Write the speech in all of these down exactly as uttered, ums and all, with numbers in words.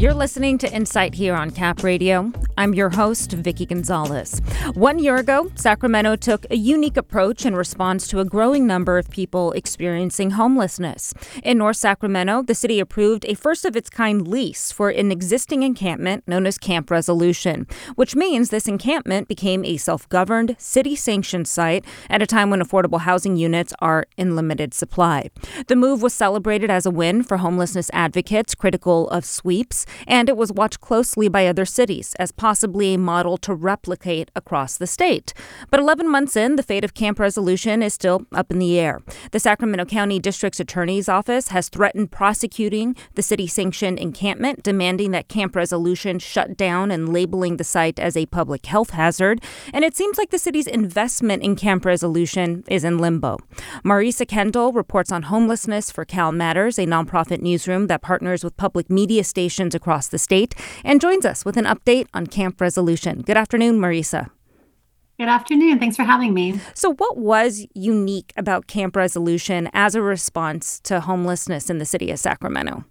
You're listening to Insight here on Cap Radio. I'm your host, Vicky Gonzalez. One year ago, Sacramento took a unique approach in response to a growing number of people experiencing homelessness. In North Sacramento, the city approved a first-of-its-kind lease for an existing encampment known as Camp Resolution, which means this encampment became a self-governed, city-sanctioned site at a time when affordable housing units are in limited supply. The move was celebrated as a win for homelessness advocates critical of sweeps, and it was watched closely by other cities as possibly a model to replicate across the state. But eleven months in, the fate of Camp Resolution is still up in the air. The Sacramento County District's Attorney's Office has threatened prosecuting the city-sanctioned encampment, demanding that Camp Resolution shut down and labeling the site as a public health hazard. And it seems like the city's investment in Camp Resolution is in limbo. Marisa Kendall reports on homelessness for Cal Matters, a nonprofit newsroom that partners with public media stations across the state, and joins us with an update on Camp Resolution. Good afternoon, Marisa. Good afternoon. Thanks for having me. So what was unique about Camp Resolution as a response to homelessness in the city of Sacramento?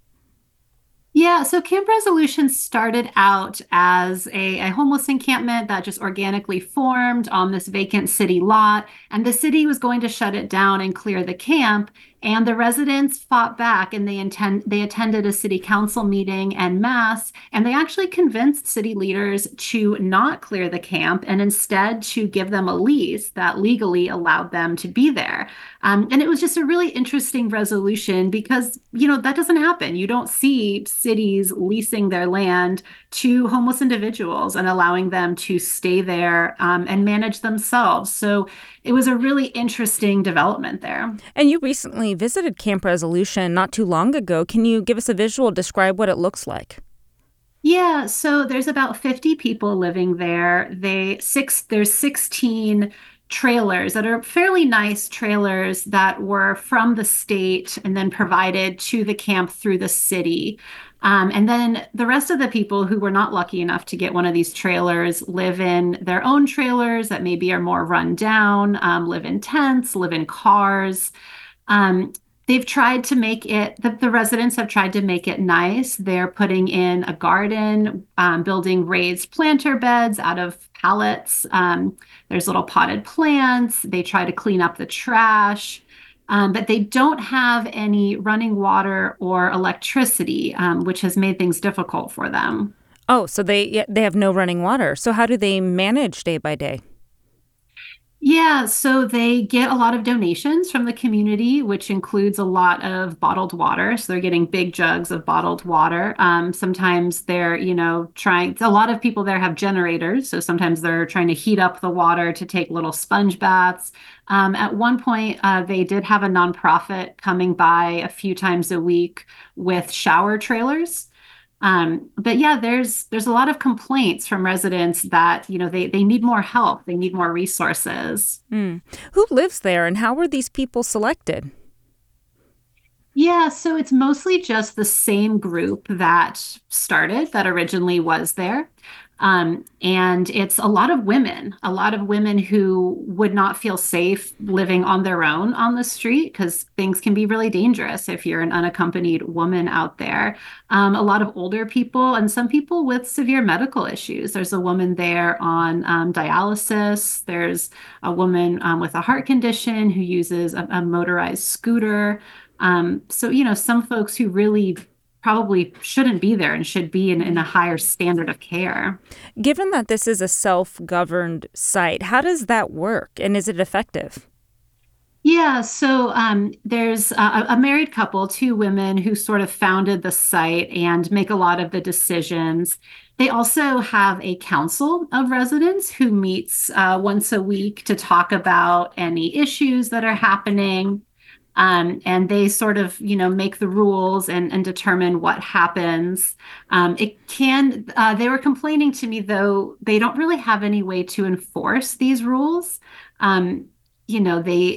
Yeah, so Camp Resolution started out as a, a homeless encampment that just organically formed on this vacant city lot, and the city was going to shut it down and clear the camp. And the residents fought back, and they intend they attended a city council meeting en masse, and they actually convinced city leaders to not clear the camp and instead to give them a lease that legally allowed them to be there. Um, and it was just a really interesting resolution because, you know, that doesn't happen. You don't see cities leasing their land to homeless individuals and allowing them to stay there um, and manage themselves. So it was a really interesting development there. And you recently visited Camp Resolution not too long ago. Can you give us a visual, describe what it looks like? Yeah, so there's about fifty people living there. They six there's sixteen trailers that are fairly nice trailers that were from the state and then provided to the camp through the city. Um, and then the rest of the people who were not lucky enough to get one of these trailers live in their own trailers that maybe are more run down, um, live in tents, live in cars. Um, they've tried to make it, the, the residents have tried to make it nice. They're putting in a garden, um, building raised planter beds out of pallets. Um, there's little potted plants. They try to clean up the trash. Um, but they don't have any running water or electricity, um, which has made things difficult for them. Oh, so they they have no running water. So how do they manage day by day? Yeah, so they get a lot of donations from the community, which includes a lot of bottled water. So they're getting big jugs of bottled water. Um, sometimes they're, you know, trying, a lot of people there have generators. So sometimes they're trying to heat up the water to take little sponge baths. Um, at one point, uh, they did have a nonprofit coming by a few times a week with shower trailers. Um, but yeah, there's there's a lot of complaints from residents that, you know, they, they need more help. They need more resources. Mm. Who lives there and how were these people selected? Yeah, so it's mostly just the same group that started, that originally was there. Um, and it's a lot of women, a lot of women who would not feel safe living on their own on the street because things can be really dangerous if you're an unaccompanied woman out there. Um, a lot of older people and some people with severe medical issues. There's a woman there on um, dialysis. There's a woman um, with a heart condition who uses a, a motorized scooter. Um, so, you know, some folks who really probably shouldn't be there and should be in, in a higher standard of care. Given that this is a self-governed site, how does that work and is it effective? Yeah, so um, there's a, a married couple, two women who sort of founded the site and make a lot of the decisions. They also have a council of residents who meets uh, once a week to talk about any issues that are happening. Um, and they sort of, you know, make the rules and, and determine what happens. Um, it can, uh, they were complaining to me, though, they don't really have any way to enforce these rules. Um, you know, they, if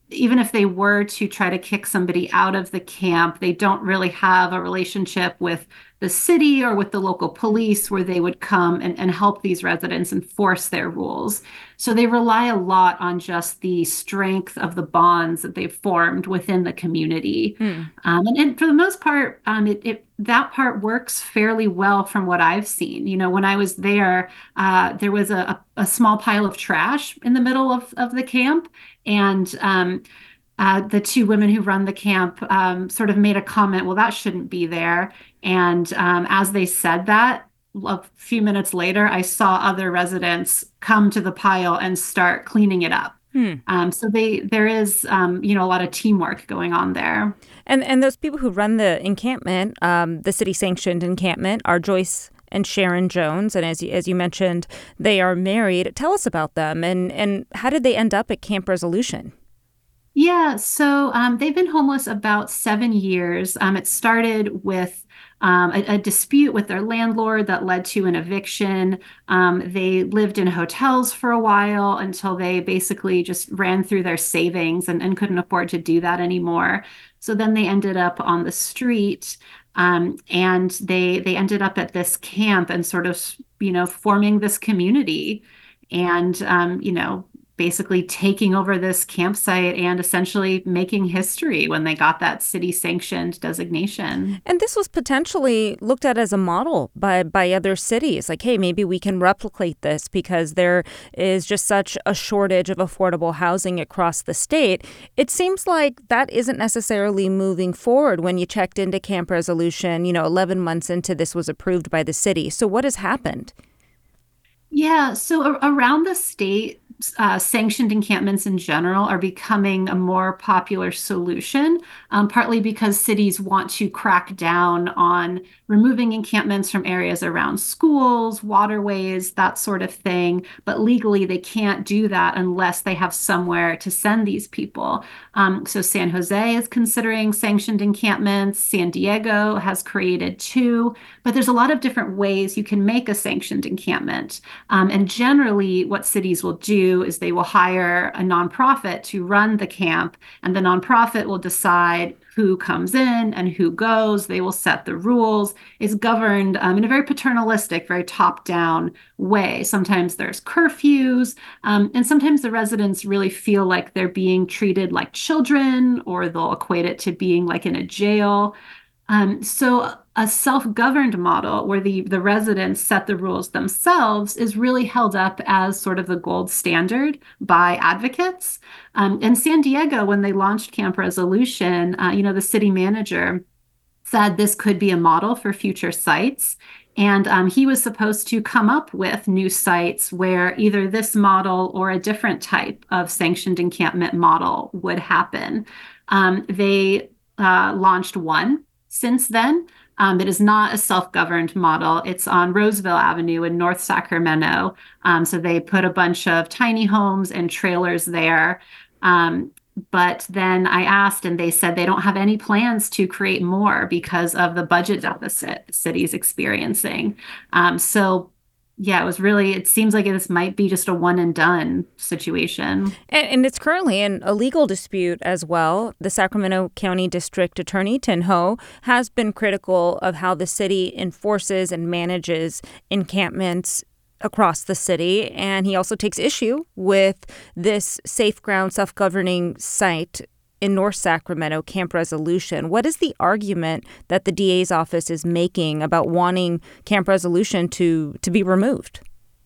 even if they were to try to kick somebody out of the camp, they don't really have a relationship with the city or with the local police where they would come and, and help these residents enforce their rules. So they rely a lot on just the strength of the bonds that they've formed within the community. Hmm. Um, and, and for the most part, um, it, it that part works fairly well from what I've seen. You know, when I was there, uh, there was a, a, a small pile of trash in the middle of, of the camp. And um, uh, the two women who run the camp um, sort of made a comment, well, that shouldn't be there. And um, as they said that, a few minutes later, I saw other residents come to the pile and start cleaning it up. Hmm. Um, so they there is um, you know, a lot of teamwork going on there. And and those people who run the encampment, um, the city sanctioned encampment, are Joyce and Sharon Jones. And as you, as you mentioned, they are married. Tell us about them and and how did they end up at Camp Resolution? Yeah, so um, they've been homeless about seven years. Um, it started with um, a, a dispute with their landlord that led to an eviction. Um, they lived in hotels for a while until they basically just ran through their savings and, and couldn't afford to do that anymore. So then they ended up on the street. Um, and they they ended up at this camp and sort of, you know, forming this community. And um, you know, basically taking over this campsite and essentially making history when they got that city sanctioned designation. And this was potentially looked at as a model by, by other cities. Like, hey, maybe we can replicate this because there is just such a shortage of affordable housing across the state. It seems like that isn't necessarily moving forward when you checked into Camp Resolution, you know, eleven months into this was approved by the city. So what has happened? Yeah, so a- around the state, uh, sanctioned encampments in general are becoming a more popular solution, um, partly because cities want to crack down on removing encampments from areas around schools, waterways, that sort of thing. But legally, they can't do that unless they have somewhere to send these people. Um, so San Jose is considering sanctioned encampments. San Diego has created two, but there's a lot of different ways you can make a sanctioned encampment. Um, and generally, what cities will do is they will hire a nonprofit to run the camp, and the nonprofit will decide who comes in and who goes. They will set the rules. It's governed um, in a very paternalistic, very top-down way. Sometimes there's curfews, um, and sometimes the residents really feel like they're being treated like children, or they'll equate it to being like in a jail. Um, so a self-governed model where the, the residents set the rules themselves is really held up as sort of the gold standard by advocates. Um, and San Diego, when they launched Camp Resolution, uh, you know, the city manager said this could be a model for future sites. And um, he was supposed to come up with new sites where either this model or a different type of sanctioned encampment model would happen. Um, they uh, launched one since then. Um, it is not a self-governed model. It's on Roseville Avenue in North Sacramento. Um, so they put a bunch of tiny homes and trailers there. Um, but then I asked, and they said they don't have any plans to create more because of the budget deficit the city's experiencing. Um, so yeah, it was really, it seems like this might be just a one and done situation. And, and it's currently in a legal dispute as well. The Sacramento County District Attorney, Tin Ho, has been critical of how the city enforces and manages encampments across the city. And he also takes issue with this safe ground self-governing site in North Sacramento, Camp Resolution. What is the argument that the D A's office is making about wanting Camp Resolution to, to be removed?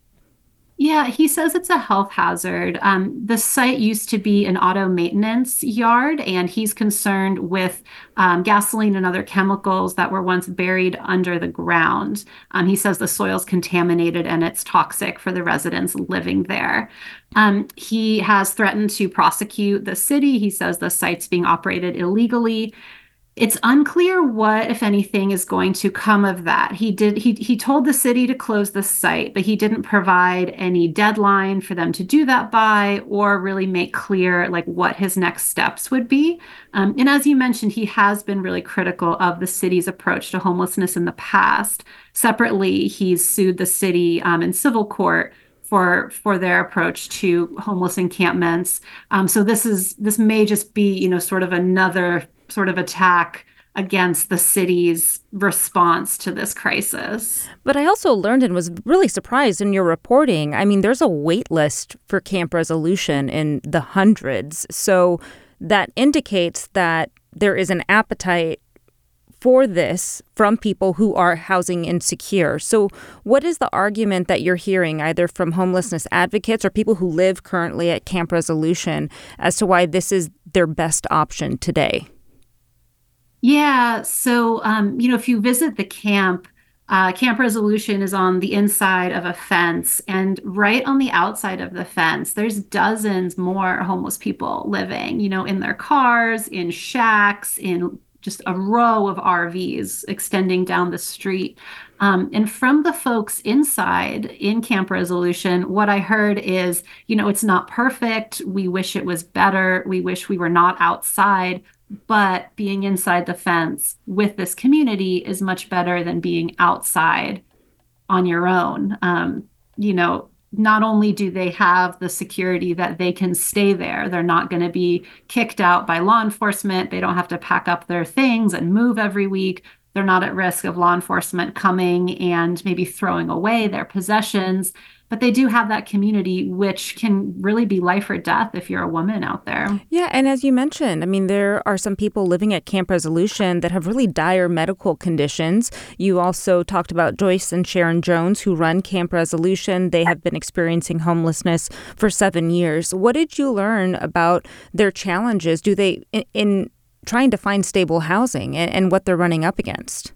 Yeah, he says it's a health hazard. Um, the site used to be an auto maintenance yard, and he's concerned with um, gasoline and other chemicals that were once buried under the ground. Um, he says the soil's contaminated and it's toxic for the residents living there. Um, he has threatened to prosecute the city. He says the site's being operated illegally. It's unclear what, if anything, is going to come of that. He did he he told the city to close the site, but he didn't provide any deadline for them to do that by, or really make clear like what his next steps would be. Um, and as you mentioned, he has been really critical of the city's approach to homelessness in the past. Separately, he's sued the city um, in civil court for for their approach to homeless encampments. Um, so this is this may just be, you know, sort of another sort of attack against the city's response to this crisis. But I also learned and was really surprised in your reporting. I mean, there's a wait list for Camp Resolution in the hundreds. So that indicates that there is an appetite for this from people who are housing insecure. So what is the argument that you're hearing either from homelessness advocates or people who live currently at Camp Resolution as to why this is their best option today? Yeah, so um, you know, if you visit the camp, uh, Camp Resolution is on the inside of a fence, and right on the outside of the fence, there's dozens more homeless people living, you know, in their cars, in shacks, in just a row of R Vs extending down the street. Um, and from the folks inside in Camp Resolution, what I heard is, you know, it's not perfect. We wish it was better. We wish we were not outside. But being inside the fence with this community is much better than being outside on your own. Um, you know, not only do they have the security that they can stay there, they're not going to be kicked out by law enforcement. They don't have to pack up their things and move every week. They're not at risk of law enforcement coming and maybe throwing away their possessions. But they do have that community, which can really be life or death if you're a woman out there. Yeah, and as you mentioned, I mean, there are some people living at Camp Resolution that have really dire medical conditions. You also talked about Joyce and Sharon Jones, who run Camp Resolution. They have been experiencing homelessness for seven years. What did you learn about their challenges? Do they in, in trying to find stable housing and, and what they're running up against?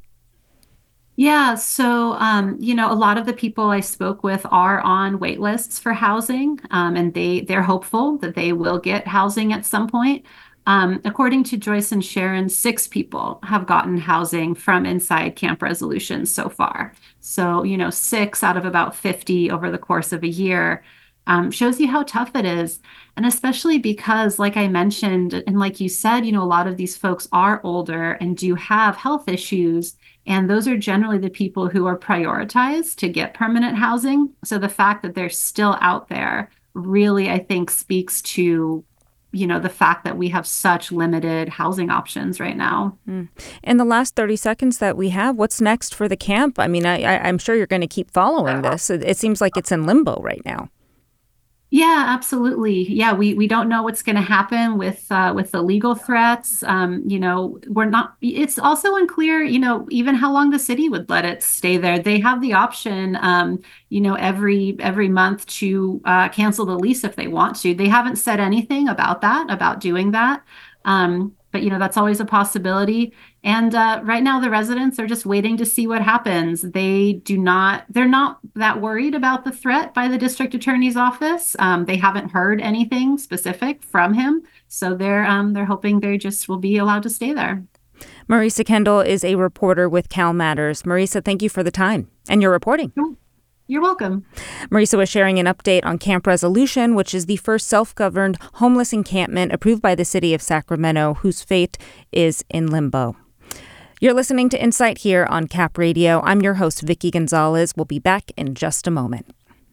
Yeah, so um, you know, a lot of the people I spoke with are on wait lists for housing, um, and they they're hopeful that they will get housing at some point. Um, according to Joyce and Sharon, six people have gotten housing from inside Camp Resolution so far. So, you know, six out of about fifty over the course of a year. Um, shows you how tough it is. And especially because, like I mentioned, and like you said, you know, a lot of these folks are older and do have health issues. And those are generally the people who are prioritized to get permanent housing. So the fact that they're still out there really, I think, speaks to, you know, the fact that we have such limited housing options right now. Mm. In the last thirty seconds that we have, what's next for the camp? I mean, I, I, I'm sure you're going to keep following this. It, it seems like it's in limbo right now. Yeah, absolutely. Yeah, we we don't know what's going to happen with uh, with the legal threats. Um, you know, we're not. It's also unclear, you know, even how long the city would let it stay there. They have the option, um, you know, every every month to uh, cancel the lease if they want to. They haven't said anything about that, about doing that. Um, but you know, that's always a possibility. And uh, right now, the residents are just waiting to see what happens. They do not, they're not that worried about the threat by the district attorney's office. Um, they haven't heard anything specific from him. So they're um, they're hoping they just will be allowed to stay there. Marisa Kendall is a reporter with Cal Matters. Marisa, thank you for the time and your reporting. You're welcome. Marisa was sharing an update on Camp Resolution, which is the first self-governed homeless encampment approved by the city of Sacramento, whose fate is in limbo. You're listening to Insight here on Cap Radio. I'm your host, Vicky Gonzalez. We'll be back in just a moment.